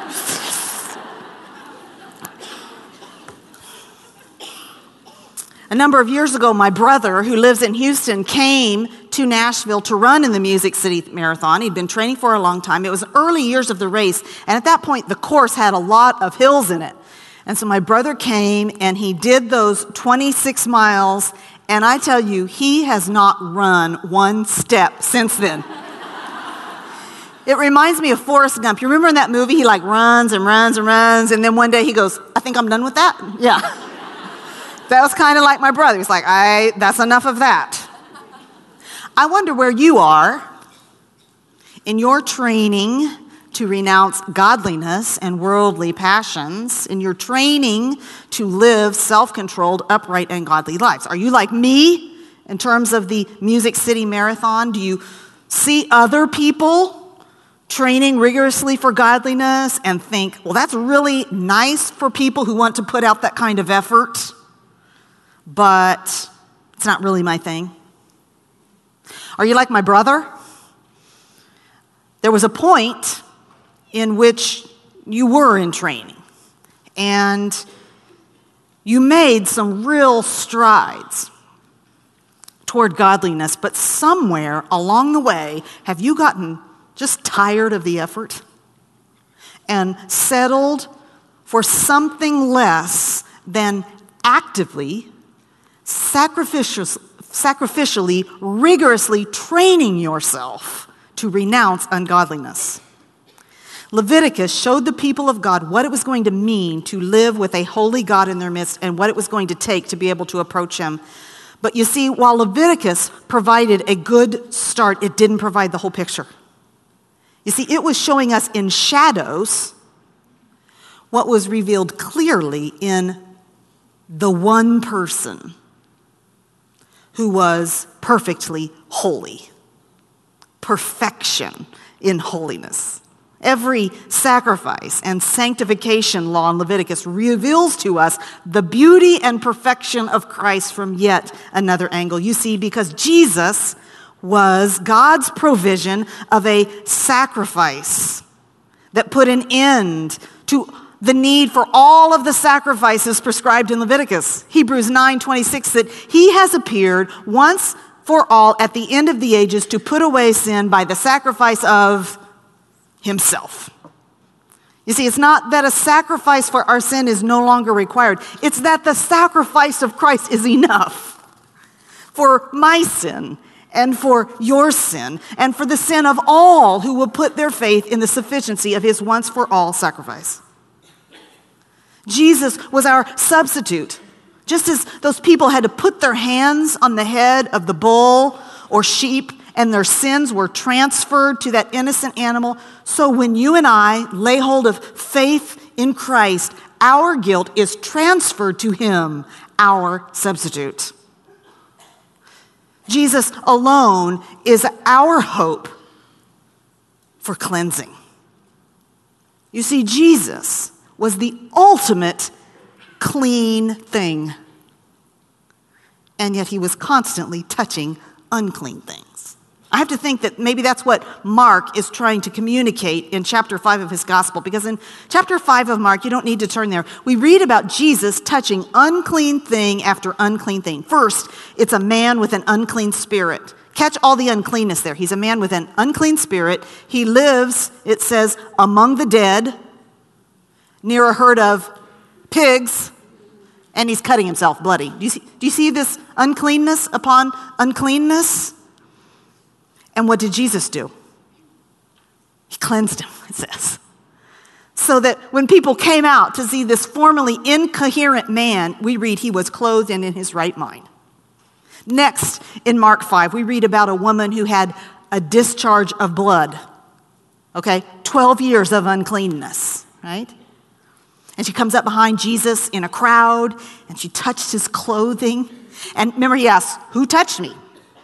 A number of years ago, my brother, who lives in Houston, came to Nashville to run in the Music City Marathon. He'd been training for a long time. It was early years of the race, and at that point, the course had a lot of hills in it. And so my brother came, and he did those 26 miles, and I tell you, he has not run one step since then. It reminds me of Forrest Gump. You remember in that movie, he like runs and runs and runs, and then one day he goes, "I think I'm done with that." Yeah. That was kind of like my brother. He's like, that's enough of that. I wonder where you are in your training to renounce godliness and worldly passions, in your training to live self-controlled, upright, and godly lives. Are you like me in terms of the Music City Marathon? Do you see other people training rigorously for godliness and think, well, that's really nice for people who want to put out that kind of effort, but it's not really my thing? Are you like my brother? There was a point in which you were in training and you made some real strides toward godliness, but somewhere along the way, have you gotten just tired of the effort and settled for something less than actively, sacrificially, rigorously training yourself to renounce ungodliness? Leviticus showed the people of God what it was going to mean to live with a holy God in their midst and what it was going to take to be able to approach him. But you see, while Leviticus provided a good start, it didn't provide the whole picture. You see, it was showing us in shadows what was revealed clearly in the one person who was perfectly holy. Perfection in holiness. Every sacrifice and sanctification law in Leviticus reveals to us the beauty and perfection of Christ from yet another angle. You see, because Jesus was God's provision of a sacrifice that put an end to the need for all of the sacrifices prescribed in Leviticus. Hebrews 9:26, that he has appeared once for all at the end of the ages to put away sin by the sacrifice of himself. You see, it's not that a sacrifice for our sin is no longer required. It's that the sacrifice of Christ is enough for my sin and for your sin and for the sin of all who will put their faith in the sufficiency of his once-for-all sacrifice. Jesus was our substitute. Just as those people had to put their hands on the head of the bull or sheep and their sins were transferred to that innocent animal. So when you and I lay hold of faith in Christ, our guilt is transferred to him, our substitute. Jesus alone is our hope for cleansing. You see, Jesus was the ultimate clean thing, and yet he was constantly touching unclean things. I have to think that maybe that's what Mark is trying to communicate in chapter 5 of his gospel, because in chapter 5 of Mark, you don't need to turn there, we read about Jesus touching unclean thing after unclean thing. First, it's a man with an unclean spirit. Catch all the uncleanness there. He's a man with an unclean spirit. He lives, it says, among the dead, near a herd of pigs, and he's cutting himself bloody. Do you see this uncleanness upon uncleanness? And what did Jesus do? He cleansed him, it says. So that when people came out to see this formerly incoherent man, we read he was clothed and in his right mind. Next, in Mark 5, we read about a woman who had a discharge of blood. Okay, 12 years of uncleanness, right? And she comes up behind Jesus in a crowd, and she touched his clothing. And remember, he asked, "Who touched me?"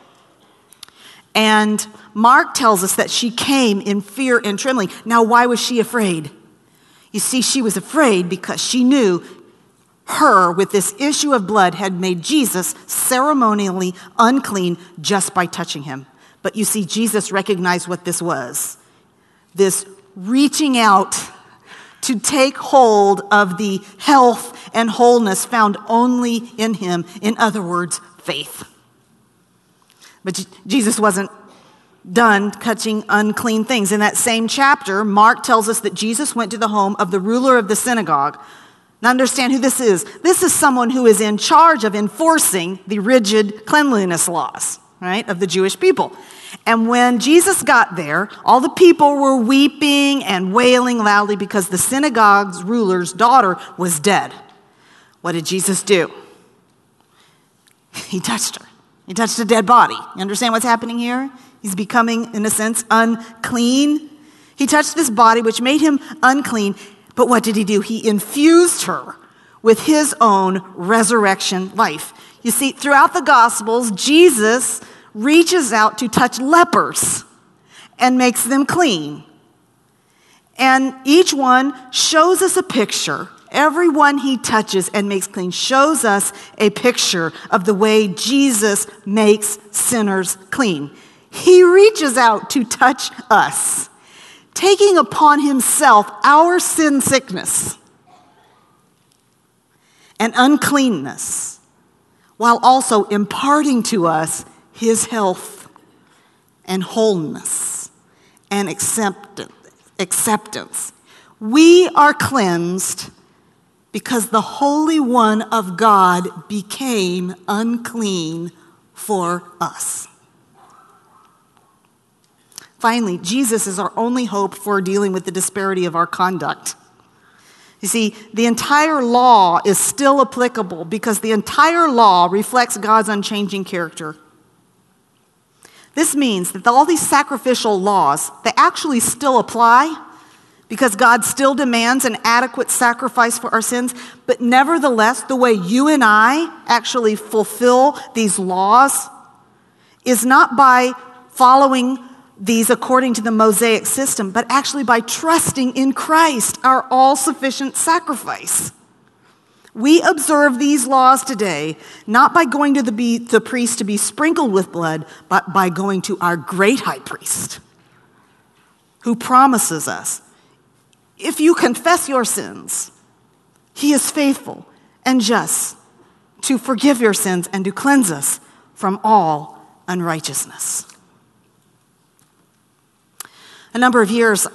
And Mark tells us that she came in fear and trembling. Now, why was she afraid? You see, she was afraid because she knew her, with this issue of blood, had made Jesus ceremonially unclean just by touching him. But you see, Jesus recognized what this was. This reaching out to take hold of the health and wholeness found only in him. In other words, faith. But Jesus wasn't done touching unclean things. In that same chapter, Mark tells us that Jesus went to the home of the ruler of the synagogue. Now understand who this is. This is someone who is in charge of enforcing the rigid cleanliness laws, right, of the Jewish people. And when Jesus got there, all the people were weeping and wailing loudly because the synagogue's ruler's daughter was dead. What did Jesus do? He touched her. He touched a dead body. You understand what's happening here? He's becoming, in a sense, unclean. He touched this body, which made him unclean. But what did he do? He infused her with his own resurrection life. You see, throughout the Gospels, Jesus reaches out to touch lepers and makes them clean. And each one shows us a picture. Everyone he touches and makes clean shows us a picture of the way Jesus makes sinners clean. He reaches out to touch us, taking upon himself our sin sickness and uncleanness, while also imparting to us his health and wholeness and acceptance. We are cleansed because the Holy One of God became unclean for us. Finally, Jesus is our only hope for dealing with the disparity of our conduct. You see, the entire law is still applicable because the entire law reflects God's unchanging character. This means that all these sacrificial laws, they actually still apply because God still demands an adequate sacrifice for our sins. But nevertheless, the way you and I actually fulfill these laws is not by following these according to the Mosaic system, but actually by trusting in Christ, our all-sufficient sacrifice. We observe these laws today not by going to the priest to be sprinkled with blood, but by going to our great high priest, who promises us, if you confess your sins, he is faithful and just to forgive your sins and to cleanse us from all unrighteousness. A couple of years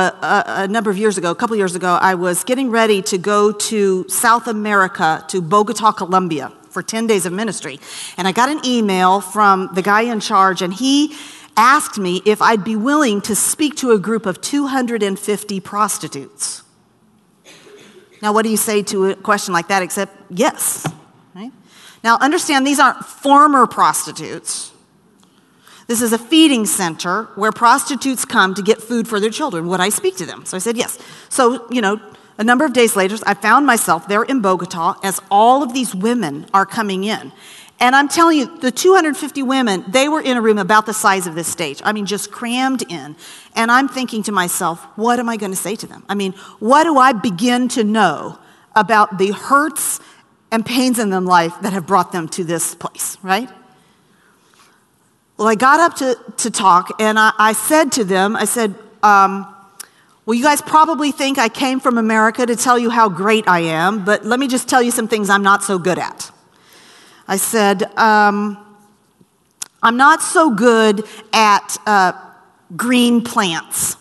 ago, I was getting ready to go to South America, to Bogota, Colombia, for 10 days of ministry. And I got an email from the guy in charge, and he asked me if I'd be willing to speak to a group of 250 prostitutes. Now, what do you say to a question like that except yes? Right? Now, understand, these aren't former prostitutes. This is a feeding center where prostitutes come to get food for their children. Would I speak to them? So I said, yes. So, a number of days later, I found myself there in Bogota as all of these women are coming in. And I'm telling you, the 250 women, they were in a room about the size of this stage. I mean, just crammed in. And I'm thinking to myself, what am I going to say to them? I mean, what do I begin to know about the hurts and pains in their life that have brought them to this place, right? Well, I got up to talk, and I said to them, well, you guys probably think I came from America to tell you how great I am, but let me just tell you some things I'm not so good at. I said, I'm not so good at green plants.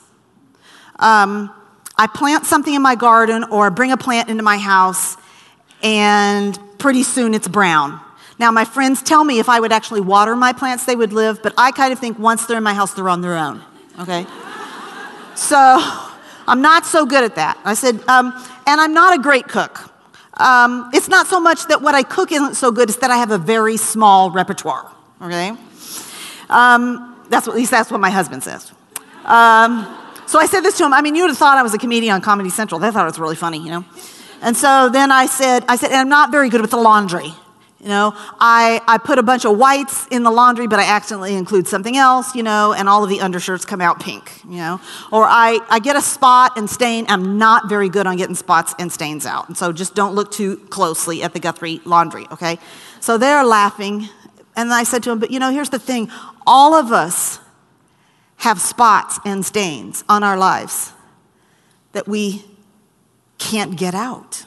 I plant something in my garden or bring a plant into my house, and pretty soon it's brown. Now, my friends tell me if I would actually water my plants, they would live, but I kind of think once they're in my house, they're on their own, okay? So I'm not so good at that. I said, and I'm not a great cook. It's not so much that what I cook isn't so good, it's that I have a very small repertoire, okay? At least that's what my husband says. So I said this to him. I mean, you would have thought I was a comedian on Comedy Central. They thought it was really funny, And so then I said, and I'm not very good with the laundry. I put a bunch of whites in the laundry, but I accidentally include something else, and all of the undershirts come out pink, Or I get a spot and stain. I'm not very good on getting spots and stains out. And so just don't look too closely at the Guthrie laundry, okay? So they're laughing. And I said to them, but here's the thing. All of us have spots and stains on our lives that we can't get out.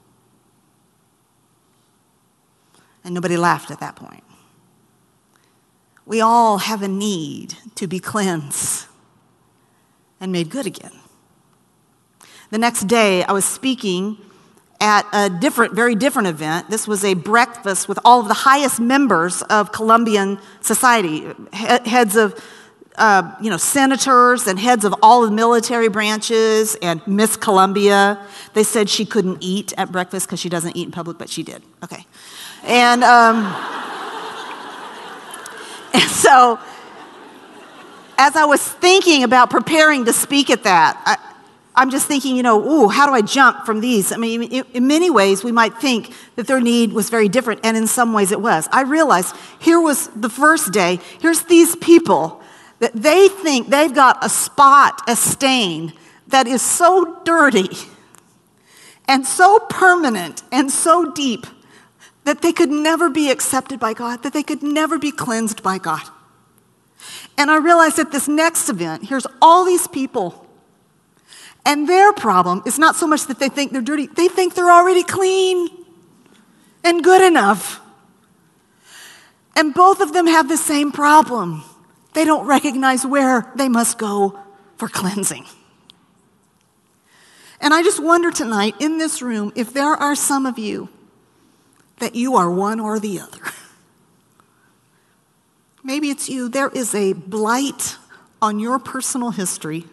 And nobody laughed at that point. We all have a need to be cleansed and made good again. The next day, I was speaking at a very different event. This was a breakfast with all of the highest members of Colombian society, heads of senators and heads of all the military branches and Miss Colombia. They said she couldn't eat at breakfast because she doesn't eat in public, but she did. Okay. And so as I was thinking about preparing to speak at that, I'm just thinking, how do I jump from these? I mean, in many ways, we might think that their need was very different, and in some ways it was. I realized here was the first day. Here's these people that they think they've got a spot, a stain, that is so dirty and so permanent and so deep that they could never be accepted by God, that they could never be cleansed by God. And I realized at this next event, here's all these people, and their problem is not so much that they think they're dirty, they think they're already clean and good enough. And both of them have the same problem. They don't recognize where they must go for cleansing. And I just wonder tonight in this room if there are some of you that you are one or the other. Maybe it's you. There is a blight on your personal history.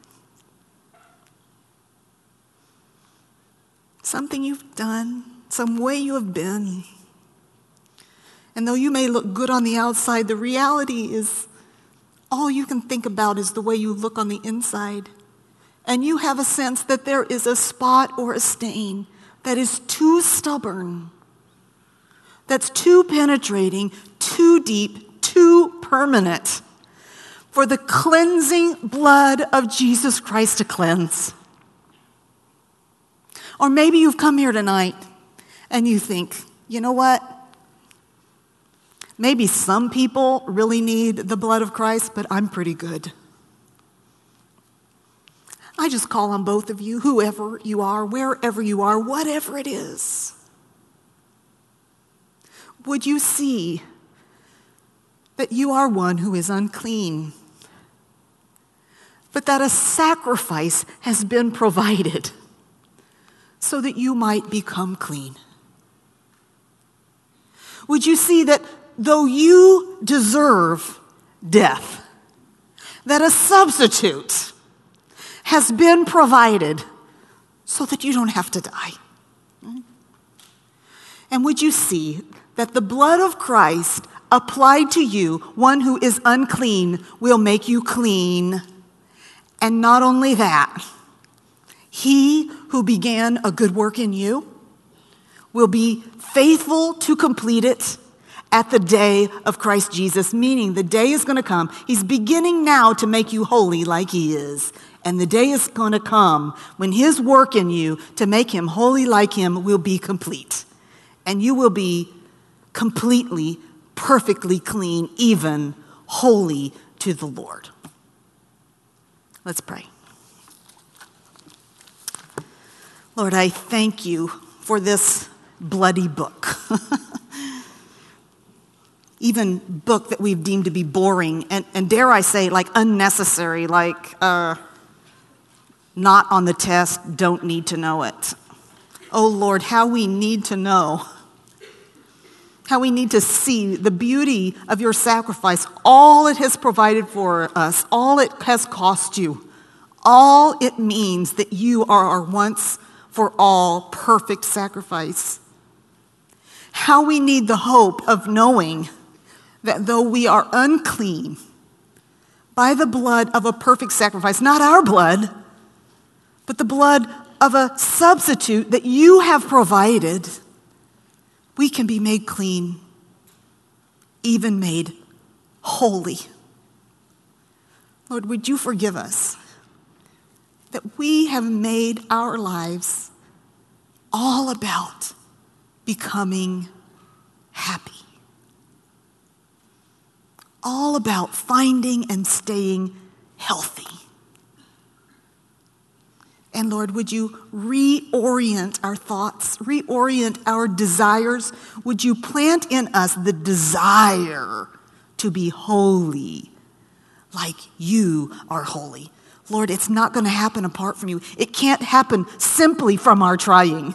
Something you've done, some way you have been. And though you may look good on the outside, the reality is all you can think about is the way you look on the inside. And you have a sense that there is a spot or a stain that is too stubborn, that's too penetrating, too deep, too permanent for the cleansing blood of Jesus Christ to cleanse. Or maybe you've come here tonight and you think, you know what? Maybe some people really need the blood of Christ, but I'm pretty good. I just call on both of you, whoever you are, wherever you are, whatever it is. Would you see that you are one who is unclean, but that a sacrifice has been provided so that you might become clean? Would you see that though you deserve death, that a substitute has been provided so that you don't have to die? And would you see that the blood of Christ applied to you, one who is unclean will make you clean. And not only that, he who began a good work in you will be faithful to complete it at the day of Christ Jesus, meaning the day is going to come. He's beginning now to make you holy like he is. And the day is going to come when his work in you to make him holy like him will be complete. And you will be completely, perfectly clean, even holy to the Lord. Let's pray. Lord, I thank you for this bloody book. Even book that we've deemed to be boring and dare I say, like unnecessary, like not on the test, don't need to know it. Oh Lord, how we need to know. How we need to see the beauty of your sacrifice, all it has provided for us, all it has cost you, all it means that you are our once for all perfect sacrifice. How we need the hope of knowing that though we are unclean by the blood of a perfect sacrifice, not our blood, but the blood of a substitute that you have provided, we can be made clean, even made holy. Lord, would you forgive us that we have made our lives all about becoming happy, all about finding and staying healthy. And Lord, would you reorient our thoughts, reorient our desires? Would you plant in us the desire to be holy like you are holy? Lord, it's not going to happen apart from you. It can't happen simply from our trying.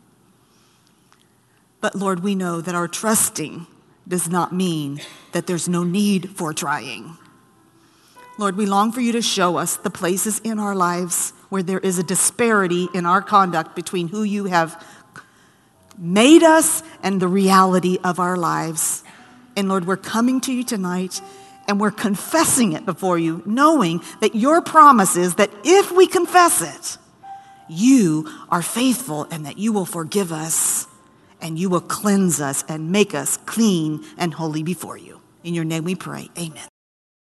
But Lord, we know that our trusting does not mean that there's no need for trying. Lord, we long for you to show us the places in our lives where there is a disparity in our conduct between who you have made us and the reality of our lives. And Lord, we're coming to you tonight and we're confessing it before you, knowing that your promise is that if we confess it, you are faithful and that you will forgive us and you will cleanse us and make us clean and holy before you. In your name we pray, amen.